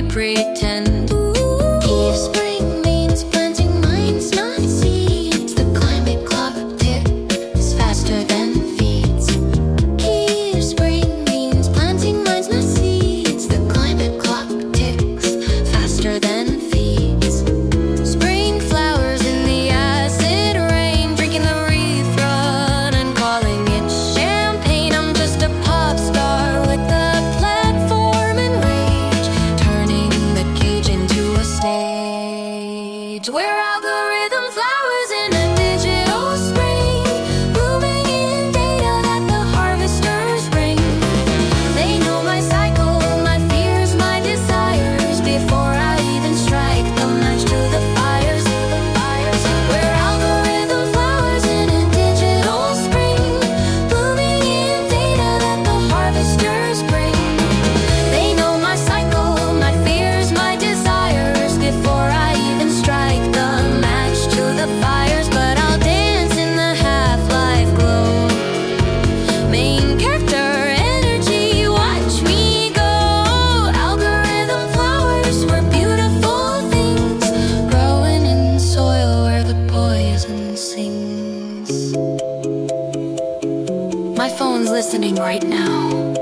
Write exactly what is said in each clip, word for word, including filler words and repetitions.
pretend. If spring means planting minds, not seeds, the climate clock ticks faster than feeds. If spring means planting minds, not seeds, the climate clock ticks faster than feeds. Spring flowers in the acid rain, drinking the wreath run and calling it champagne. I'm just a pop star with a platform and rage, turning the cage into a stage. We're algorithm flowers in a digital spring, blooming in data that the harvesters bring. They know my cycle, my fears, my desires before I even strike the match to the fires. We're algorithm flowers in a digital spring, blooming in data that the harvesters bring. They know my cycle, my fears, my desires before I even strike the match to the fires. But I'll dance in the half-life glow. Main character energy, watch me go. Algorithm flowers were beautiful things, growing in soil where the poison sings. My phone's listening right now.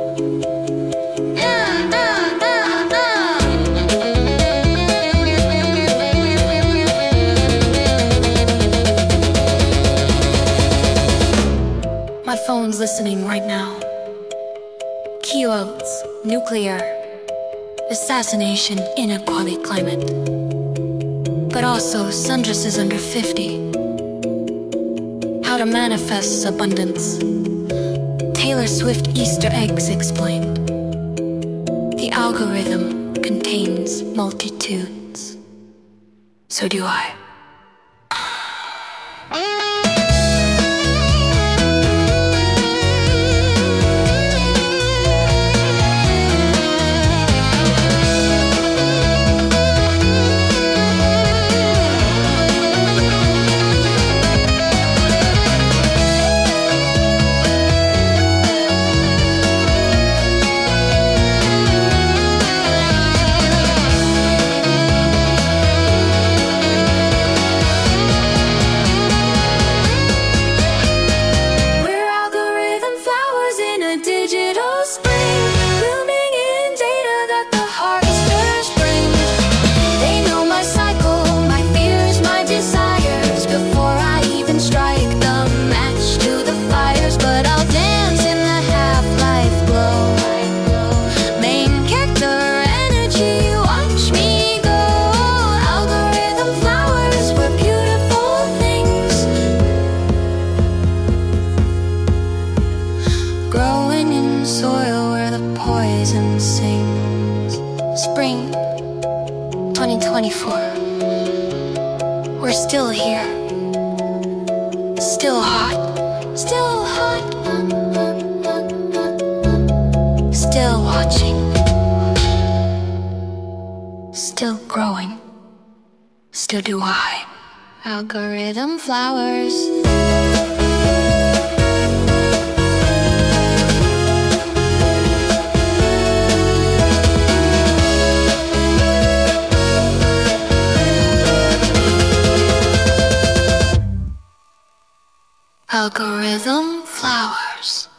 My phone's listening right now. Keywords: nuclear, assassination in a quality climate, but also sundresses under fifty. How to manifest abundance. Taylor Swift Easter eggs explained. The algorithm contains multitudes. So do I. We're algorithm flowers in a digital spring, blooming in data that the harvesters bring. They know my cycle, my fears, my desires before I even strike the match to the fires. But I'll dance in the half-life glow. Main character energy, watch me go. Algorithm flowers were beautiful things, growing in soil where the poison sings. Spring twenty twenty-four. We're still here. Still hot. Still hot. Still watching. Still growing. Still do I. Algorithm flowers. Algorithm flowers.